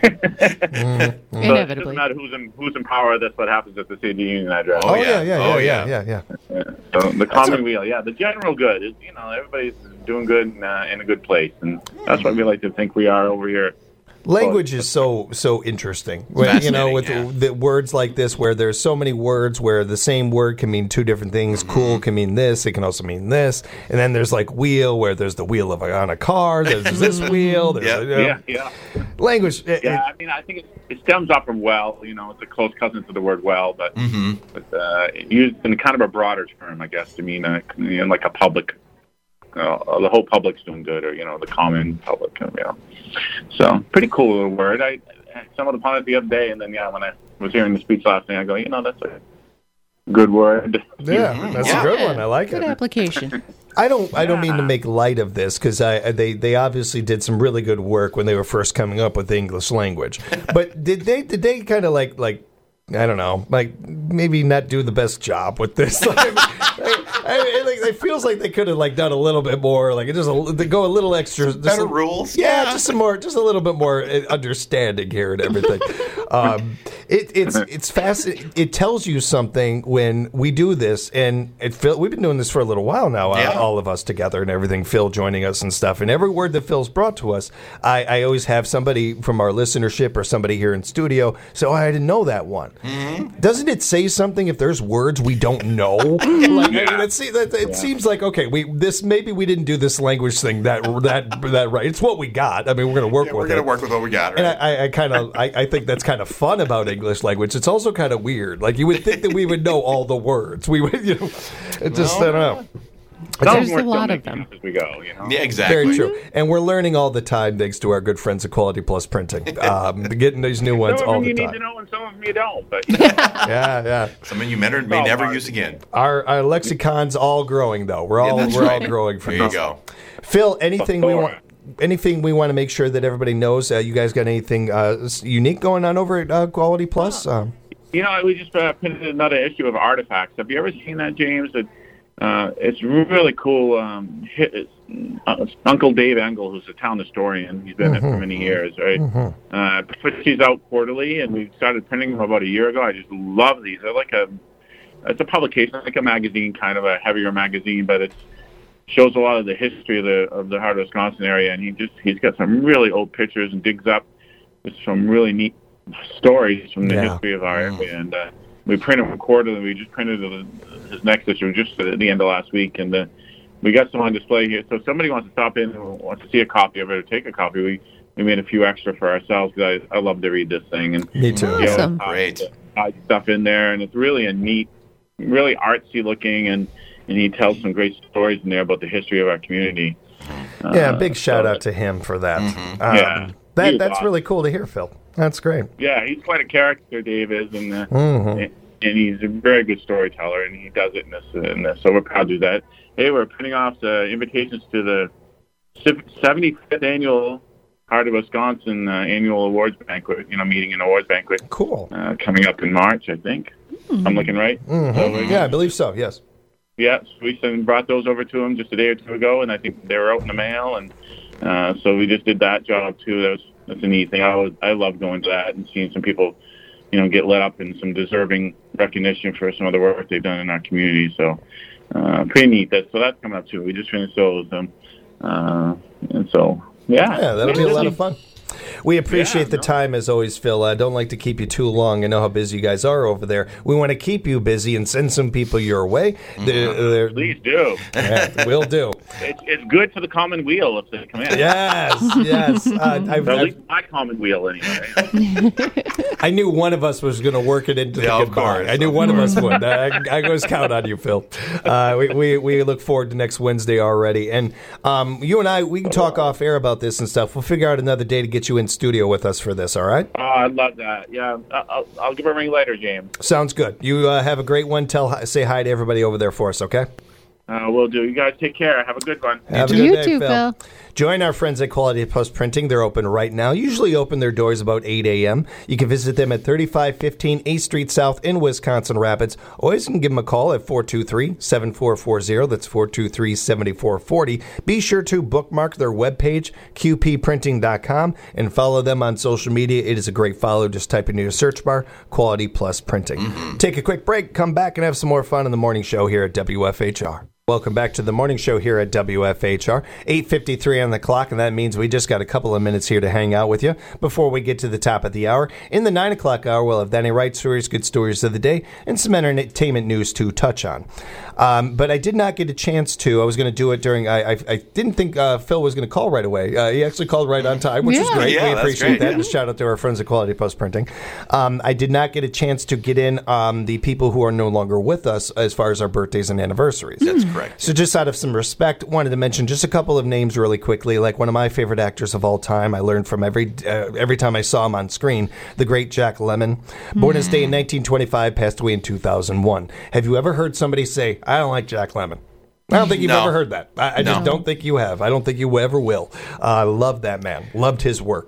so it Inevitably. doesn't matter who's in who's in power. That's what happens at the State of the Union address. Oh, Oh, yeah, yeah. yeah, yeah, Oh, yeah, yeah. yeah, yeah. Yeah. So the common wheel, yeah, the general good is, you know, everybody's doing good and, uh, in a good place, and that's what we like to think we are over here. Language is so so interesting. When, you know, with Fascinating, the, the words like this, where there's so many words where the same word can mean two different things. Cool can mean this. It can also mean this. And then there's like wheel, where there's the wheel of a, on a car. There's this wheel. There's, Yeah. you know, Yeah, yeah. language. it- Yeah, it- I mean, I think it, it stems off from well. You know, it's a close cousin to the word well, but Mm-hmm. but uh, used in kind of a broader term, I guess, to mean uh, you know, like a public. Uh, the whole public's doing good, or you know, the common public. You know. So pretty cool little word. I, I stumbled upon it the other day, and then yeah, when I was hearing the speech last night, I go, you know, that's a good word. yeah, that's Yeah. a good one. I like Good it. application. I don't. I don't mean to make light of this because I they they obviously did some really good work when they were first coming up with the English language. But did they did they kind of like like I don't know like maybe not do the best job with this? Like, I, I mean, like, it feels like they could have like done a little bit more, like just a, they go a little extra, just Better a- rules. Yeah, just some more, just a little bit more understanding here and everything. Um, it, it's it's fascinating. It tells you something when we do this, and it Phil, we've been doing this for a little while now, Yeah. uh, all of us together and everything. Phil joining us and stuff, and every word that Phil's brought to us, I, I always have somebody from our listenership or somebody here in studio say, "Oh, I didn't know that one." Mm-hmm. Doesn't it say something if there's words we don't know? Like, I mean, it, se- that, it seems like okay, we this maybe we didn't do this language thing that that that right. It's what we got. I mean, we're going to work Yeah, with we're going it. to work with what we got, right? And I, I, I kind of, I, I think that's kind of fun about English language. It's also kind of weird. Like you would think that we would know all the words. We would, you know, it just I don't know. Some There's we're a still lot of making them. up as we go, you know. yeah, exactly. Very true. And we're learning all the time thanks to our good friends at Quality Plus Printing. Um, getting these new ones Some of all them the you need time. to know, and some of them you don't. But Yeah, yeah. Some of you may, may Oh, never Mark. use again. Our, our lexicon's all growing though. We're all that's we're right. all growing from There you this. go. Phil, anything we Before. want. Anything we want to make sure that everybody knows? Uh, you guys got anything uh, s- unique going on over at uh, Quality Plus? Um, you know, we just uh, printed another issue of Artifacts. Have you ever seen that, James? It, uh, it's really cool. Um, hi- it's, uh, Uncle Dave Engel, who's a town historian, he's been in it for many years, right? Uh, puts these out quarterly, and we started printing them about a year ago. I just love these. They're like a, it's a publication, like a magazine, kind of a heavier magazine, but it's shows a lot of the history of the of the heart of Wisconsin area, and he just he's got some really old pictures and digs up just some really neat stories from the Yeah. history of our area. And uh, we print them quarterly. We just printed his next issue just at the end of last week, and uh, we got some on display here. So if somebody wants to stop in and wants to see a copy of it or take a copy, we we made a few extra for ourselves because I, I love to read this thing. And me too. you know, Awesome. uh, Great. uh, stuff in there, and it's really a neat, really artsy looking, and and he tells some great stories in there about the history of our community. Yeah, Uh, big shout so- out to him for that. Mm-hmm. Um, Yeah. He that was that's awesome. really cool to hear, Phil. That's great. Yeah, he's quite a character, Dave is, and uh, Mhm. and and he's a very good storyteller, and he does it in this. In this, so we're proud to do that. Hey, we're printing off the invitations to the seventy-fifth annual Heart of Wisconsin uh, annual awards banquet. You know, meeting and awards banquet Cool. uh, coming up in March, I think. I'm looking right. Mhm. So we- Yeah, I believe so. Yes. Yeah, so we sent, brought those over to him just a day or two ago, and I think they were out in the mail, and uh, so we just did that job too. That was that's a neat thing. I was, I love going to that and seeing some people, you know, get let up in some deserving recognition for some of the work they've done in our community. So uh, pretty neat. That so that's coming up too. We just finished those, um, uh, and so yeah, Yeah, that'll be a lot of fun. We appreciate Yeah, the no. time as always, Phil. I don't like to keep you too long. I know how busy you guys are over there. We want to keep you busy and send some people your way. They're- they're- Please do. yeah, we'll do. It's, it's good for the common wheel if they come in. Yes, yes. Uh, I've, Or at I've, least my common wheel anyway. I knew one of us was going to work it into the Yeah, of goodbye. course, I knew of one of us would. I, I always count on you, Phil. Uh, we, we we look forward to next Wednesday already. And um, you and I, we can talk off air about this and stuff. We'll figure out another day to get you in studio with us for this, all right? Oh, I love that. Yeah, I'll, I'll give a ring later, James. Sounds good. You uh, have a great one. Tell hi- Say hi to everybody over there for us, okay? Uh, we'll do. You guys take care. Have a good one. Have a You good day, too, Phil. Join our friends at Quality Plus Printing. They're open right now. Usually open their doors about eight a.m. You can visit them at thirty-five fifteen eighth Street South in Wisconsin Rapids. Or you can give them a call at four two three, seven four four zero. That's four two three, seven four four zero. Be sure to bookmark their webpage, q p printing dot com, and follow them on social media. It is a great follow. Just type into your search bar, Quality Plus Printing. Mm-hmm. Take a quick break. Come back and have some more fun in the morning show here at W F H R. Welcome back to the morning show here at W F H R. eight fifty-three on the clock, and that means we just got a couple of minutes here to hang out with you before we get to the top of the hour. In the nine o'clock hour, we'll have Danny Wright stories, good stories of the day, and some entertainment news to touch on. Um, but I did not get a chance to. I was going to do it during, I, I, I didn't think uh, Phil was going to call right away. Uh, he actually called right on time, which is Yeah. great. Yeah, we that's appreciate great, that. yeah. And shout out to our friends at Quality Post Printing. Um, I did not get a chance to get in um, the people who are no longer with us as far as our birthdays and anniversaries. That's correct. So just out of some respect, wanted to mention just a couple of names really quickly. Like one of my favorite actors of all time, I learned from every uh, every time I saw him on screen, the great Jack Lemmon. Born this day in nineteen twenty-five, passed away in two thousand one. Have you ever heard somebody say, I don't like Jack Lemmon? I don't think you've No. ever heard that. I, I just No. don't think you have. I don't think you ever will. I uh, love that man. Loved his work. Yep.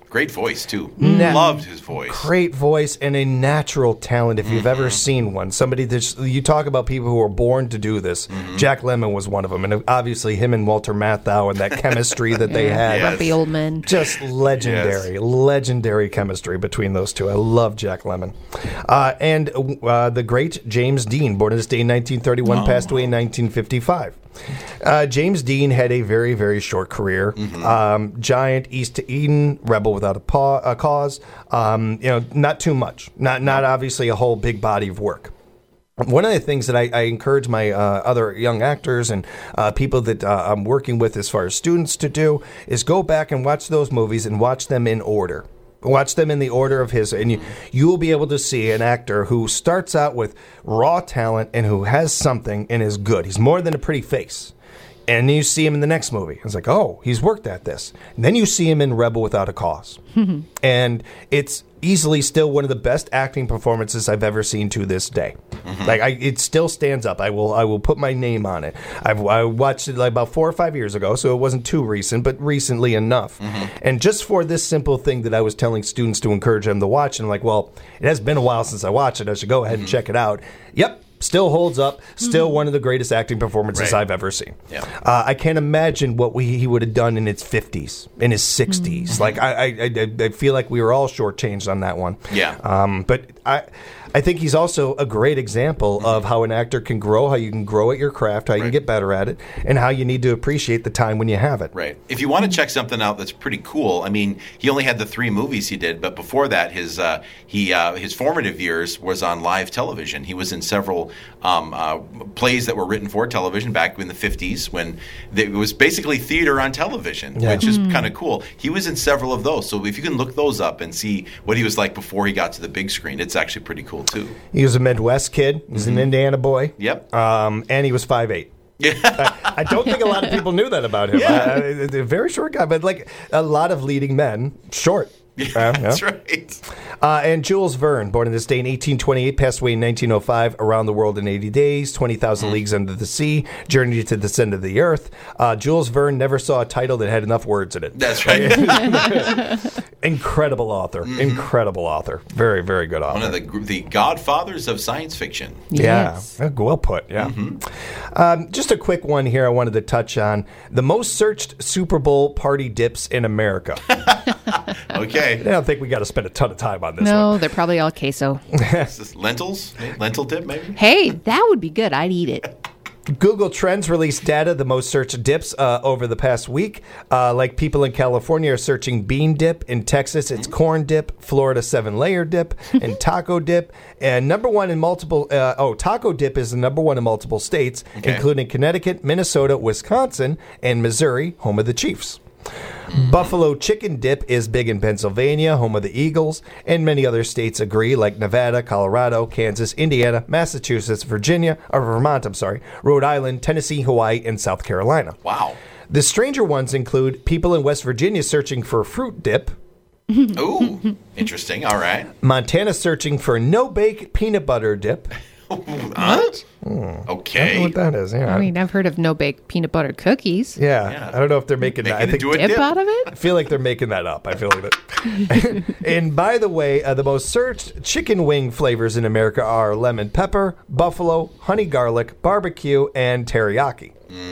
Great voice, too. Na- Loved his voice. Great voice and a natural talent if you've Mm-hmm. ever seen one. Somebody that you talk about people who are born to do this. Mm-hmm. Jack Lemmon was one of them. And obviously him and Walter Matthau and that chemistry that they had. Yes. Grumpy old men. Just legendary, Yes. legendary chemistry between those two. I love Jack Lemmon. Uh, and uh, the great James Dean, born on this day in nineteen thirty-one, Oh. passed away in nineteen fifty-five. Uh, James Dean had a very, very short career. Mm-hmm. Um, Giant, East to Eden, Rebel Without a, pa- a Cause. Um, you know, not too much. Not, not obviously a whole big body of work. One of the things that I, I encourage my uh, other young actors and uh, people that uh, I'm working with as far as students to do is go back and watch those movies and watch them in order. Watch them in the order of his, and you, you will be able to see an actor who starts out with raw talent and who has something and is good. He's more than a pretty face. And then you see him in the next movie. It's like, oh, he's worked at this. And then you see him in Rebel Without a Cause. And it's easily still one of the best acting performances I've ever seen to this day. Like, I, it still stands up. I will I will put my name on it. I've, I watched it like about four or five years ago, so it wasn't too recent, but recently enough. And just for this simple thing that I was telling students to encourage them to watch, and I'm like, well, it has been a while since I watched it. I should go ahead and check it out. Yep. Still holds up. Still one of the greatest acting performances Right. I've ever seen. Yeah. Uh, I can't imagine what we, he would have done in his fifties, in his sixties. Like I, I, I, I feel like we were all shortchanged on that one. Yeah. Um, but I, I think he's also a great example of how an actor can grow, how you can grow at your craft, how you can Right. get better at it, and how you need to appreciate the time when you have it. Right. If you want to check something out that's pretty cool, I mean, he only had the three movies he did, but before that, his uh, he uh, his formative years was on live television. He was in several um, uh, plays that were written for television back in the fifties when it was basically theater on television, Yeah. which is kind of cool. He was in several of those, so if you can look those up and see what he was like before he got to the big screen, it's actually pretty cool too. He was a Midwest kid. He was an Indiana boy. Yep. Um, and he was five eight. Yeah. I don't think a lot of people knew that about him. Yeah. I, I, a very short guy, but like a lot of leading men, short. Yeah, Uh, yeah. that's right. Uh, and Jules Verne, born in this day in eighteen twenty-eight, passed away in nineteen oh five. Around the World in eighty days, twenty thousand Leagues Under the Sea, Journey to the Center of the Earth. Uh, Jules Verne never saw a title that had enough words in it. That's right. Incredible author. Incredible author. Very, very good author. One of the gr- the godfathers of science fiction. Yes. Yeah, well put. Yeah. Um, just a quick one here I wanted to touch on. The most searched Super Bowl party dips in America. Okay. I don't think we got to spend a ton of time on this No, one. they're probably all queso. Is this lentils? Lentil dip, maybe? Hey, that would be good. I'd eat it. Google Trends released data, the most searched dips uh, over the past week. Uh, like people in California are searching bean dip. In Texas, it's corn dip. Florida, seven-layer dip. And taco dip. And number one in multiple, uh, oh, taco dip is the number one in multiple states, Okay. including Connecticut, Minnesota, Wisconsin, and Missouri, home of the Chiefs. Buffalo chicken dip is big in Pennsylvania, home of the Eagles, and many other states agree, like Nevada, Colorado, Kansas, Indiana, Massachusetts, Virginia, or Vermont, I'm sorry, Rhode Island, Tennessee, Hawaii, and South Carolina. Wow. The stranger ones include people in West Virginia searching for fruit dip, Ooh, interesting. All right. Montana searching for no-bake peanut butter dip. Huh? I don't know Okay. what that is. Yeah, I mean, I've heard of no bake peanut butter cookies. yeah. Yeah. I don't know if they're making, Make that. it I think into a Dip, dip. out of it? I feel like they're making that up. I feel like that. And by the way, uh, the most searched chicken wing flavors in America are lemon pepper, buffalo, honey garlic, barbecue, and teriyaki.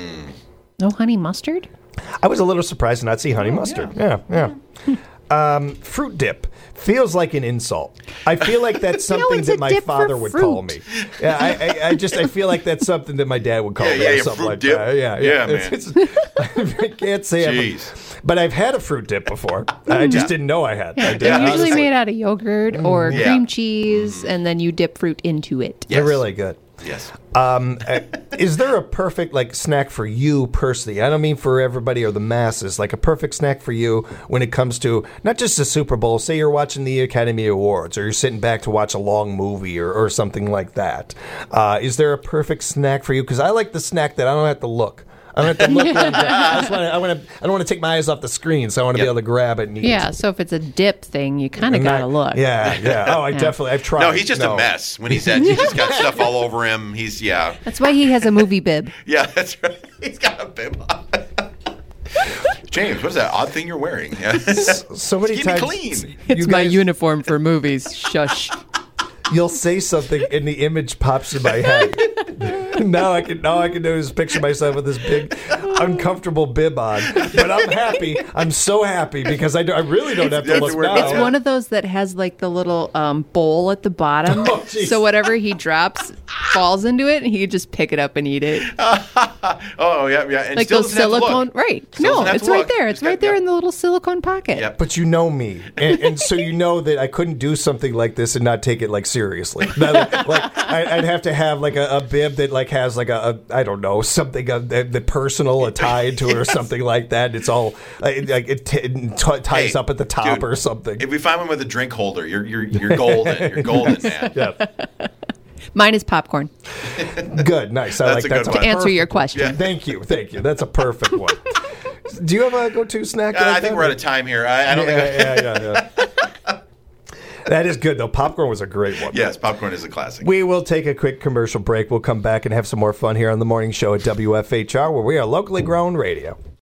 No honey mustard? I was a little surprised to not see honey mustard. Yeah, yeah. Um, fruit dip feels like an insult. I feel like that's No, something it's that a my dip for father would call me. fruit. Yeah, I, I, I just I feel like that's something that my dad would call Yeah, me yeah, or yeah, something fruit like dip. that. Yeah, Yeah, yeah. It's- it's- I can't say I'm a- Jeez. but I've had a fruit dip before. I just Yeah. didn't know I had. I did, They're usually honestly. made out of yogurt or Yeah. cream cheese, and then you dip fruit into it. They're Yes. really good. Yes. Um, uh, is there a perfect like snack for you personally? I don't mean for everybody or the masses. Like a perfect snack for you when it comes to not just the Super Bowl. Say you're watching the Academy Awards, or you're sitting back to watch a long movie, or, or something like that. Uh, is there a perfect snack for you? Because I like the snack that I don't have to look. I don't have to look. Where I'm going. I just want to. I want to. I don't want to take my eyes off the screen, so I want to Yep. be able to grab it and eat Yeah, it. so if it's a dip thing, you kind of And got to I- look. Yeah, yeah. Oh, I Yeah. definitely. I've tried. No, he's just No. a mess when he's at. He's just got stuff all over him. He's yeah, That's why he has a movie bib. yeah. That's right. He's got a bib on. James, what is that odd thing you're wearing? So many Keep me times, clean. It's you my guys- uniform for movies. Shush. You'll say something and the image pops in my head. now I can now I can do is picture myself with this big uncomfortable bib on. But I'm happy. I'm so happy because I, do, I really don't have to It's- look it's now. It's one of those that has like the little um, bowl at the bottom. Oh, jeez. So whatever he drops falls into it, and he can just pick it up and eat it. Oh, yeah, yeah. And Like still those doesn't have to look. silicone, right? Still No, doesn't have it's to right look. there. It's Just got- right there yep. in the little silicone pocket. Yep. But you know me, and, and so you know that I couldn't do something like this and not take it like seriously. That, like I, I'd have to have like a, a bib that like has like a, a I don't know something uh, the, the personal tied to it or something like that. It's all like like it t- t- ties Hey, up at the top dude, or something. If we find one with a drink holder, you're you're you're golden. You're golden, man. Yeah, Mine is popcorn. good, nice. I That's like a that. good one. To answer your perfect- question. Yeah. Thank you, thank you. That's a perfect one. Do you have a go-to snack? Uh, like I think that? we're out of time here. I, I don't yeah, think. I, yeah, yeah, yeah. That is good though. Popcorn was a great one. Yes, popcorn is a classic. We will take a quick commercial break. We'll come back and have some more fun here on the morning show at W F H R, where we are locally grown radio.